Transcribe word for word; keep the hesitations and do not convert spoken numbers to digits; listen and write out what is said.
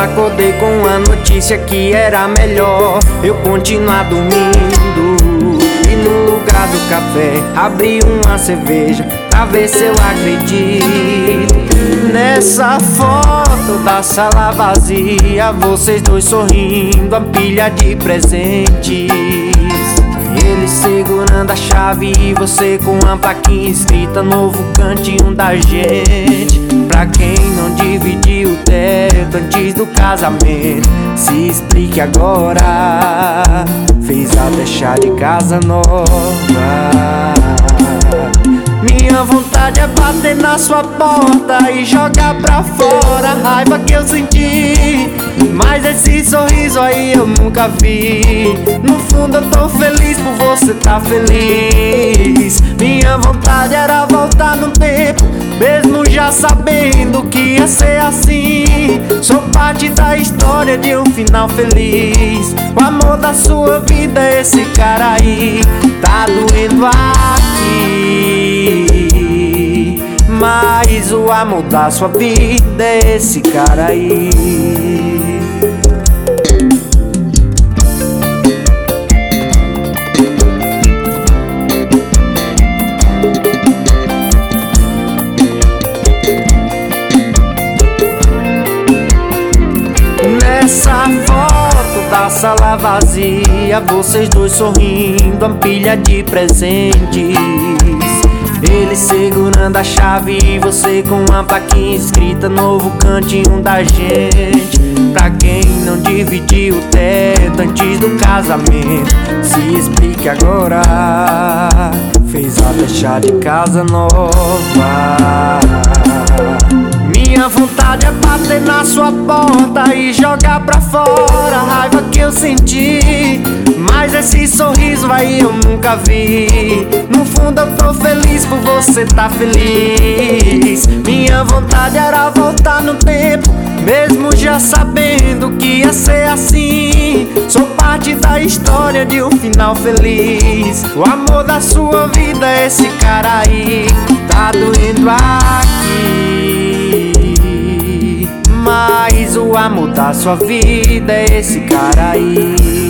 acordei com a notícia que era melhor eu continuar dormindo. E no lugar do café abri uma cerveja pra ver se eu acredito. Nessa foto da sala vazia, vocês dois sorrindo, a pilha de presentes. Ele segurando a chave e você com uma plaquinha escrita: novo cantinho da gente. Pra quem não dividiu o teto antes do casamento, se explique agora. Fez até chá de casa nova. Minha vontade é bater na sua porta e jogar pra fora a raiva que eu senti. Mas esse sorriso aí eu nunca vi. No fundo eu tô feliz por você tá feliz. Minha vontade era voltar no tempo, mesmo já sabendo que ia ser assim. Sou parte da história de um final feliz. O amor da sua vida é esse cara aí. Tá doendo aqui, mas o amor da sua vida é esse cara aí. Nessa foto da sala vazia, vocês dois sorrindo, a pilha de presentes. Ele segurando a chave e você com uma plaquinha escrita: novo cantinho da gente. Pra quem não dividiu o teto antes do casamento, se explique agora. Fez até chá de casa nova. Minha vontade é bater na sua porta e jogar pra fora a raiva que eu senti. Mas esse sorriso aí eu nunca vi. No fundo eu tô feliz por você tá feliz. Minha vontade era voltar no tempo, mesmo já sabendo que ia ser assim. Sou parte da história de um final feliz. O amor da sua vida é esse cara aí. Tá doendo aqui, mas o amor da sua vida é esse cara aí.